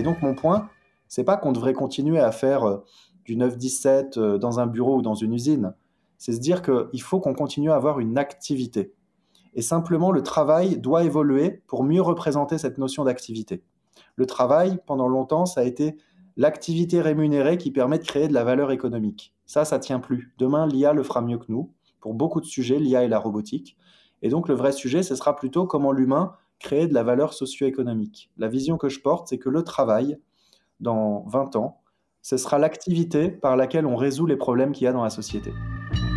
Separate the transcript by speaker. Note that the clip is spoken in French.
Speaker 1: donc mon point, c'est pas qu'on devrait continuer à faire du 9-17 dans un bureau ou dans une usine. C'est se dire qu'il faut qu'on continue à avoir une activité. Et simplement, le travail doit évoluer pour mieux représenter cette notion d'activité. Le travail, pendant longtemps, ça a été l'activité rémunérée qui permet de créer de la valeur économique. Ça tient plus. Demain, l'IA le fera mieux que nous. Pour beaucoup de sujets, l'IA et la robotique. Et donc, le vrai sujet, ce sera plutôt comment l'humain crée de la valeur socio-économique. La vision que je porte, c'est que le travail, dans 20 ans, ce sera l'activité par laquelle on résout les problèmes qu'il y a dans la société.